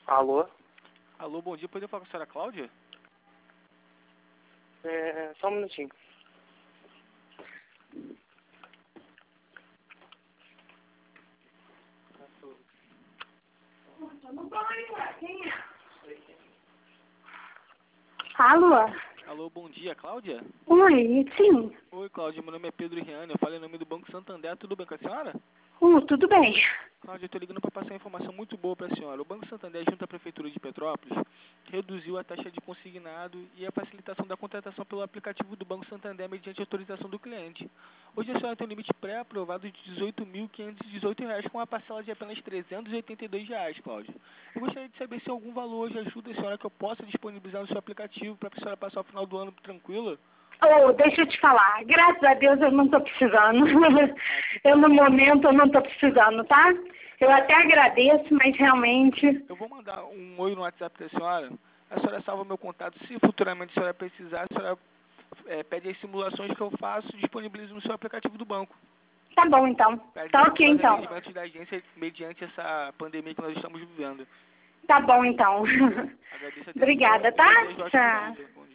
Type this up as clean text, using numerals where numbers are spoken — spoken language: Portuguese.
Alô? Alô, bom dia. Poderia falar com a senhora Cláudia? Só um minutinho. Alô? Alô, bom dia, Cláudia? Oi, sim. Oi, Cláudia. Meu nome é Pedro Riane. Eu falei em nome do Banco Santander. Tudo bem com a senhora? Tudo bem. Cláudia, eu estou ligando para passar uma informação muito boa para a senhora. O Banco Santander, junto à Prefeitura de Petrópolis, reduziu a taxa de consignado e a facilitação da contratação pelo aplicativo do Banco Santander mediante autorização do cliente. Hoje a senhora tem um limite pré-aprovado de R$ 18.518, com uma parcela de apenas R$ 382, Cláudia. Eu gostaria de saber se algum valor hoje ajuda a senhora que eu possa disponibilizar no seu aplicativo para a senhora passar o final do ano tranquila. Deixa eu te falar. Graças a Deus eu não estou precisando. No momento, eu não estou precisando, tá? Eu até agradeço, mas realmente... Eu vou mandar um oi no WhatsApp para a senhora. A senhora salva meu contato. Se futuramente a senhora precisar, a senhora pede as simulações que eu faço e disponibilizo no seu aplicativo do banco. Tá bom, então. Tá ok, então. Atendimento da agência mediante essa pandemia que nós estamos vivendo. Tá bom, então. Agradeço a atenção. Obrigada, tá? Desejo ótimo Tchau. dia.